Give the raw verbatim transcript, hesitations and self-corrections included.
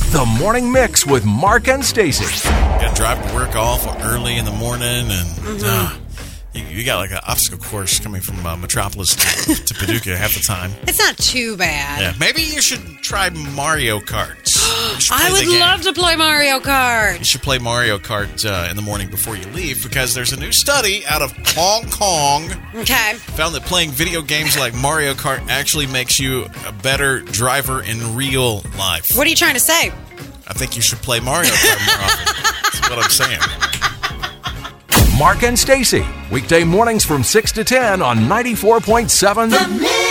The Morning Mix with Mark and Stacy. Got to drive to work off early in the morning, and Mm-hmm. uh, you, you got like an obstacle course coming from uh, Metropolis to, to Paducah half the time. It's not too bad. Yeah, maybe you should try Mario Kart. You should I play the would game. love to play Mario Kart. You should play Mario Kart uh, in the morning before you leave, because there's a new study out of Hong Kong Okay. found that playing video games like Mario Kart actually makes you a better driver in real life. What are you trying to say? I think you should play Mario Kart more often. That's what I'm saying. Mark and Stacy, weekday mornings from six to ten on ninety-four point seven The Mix.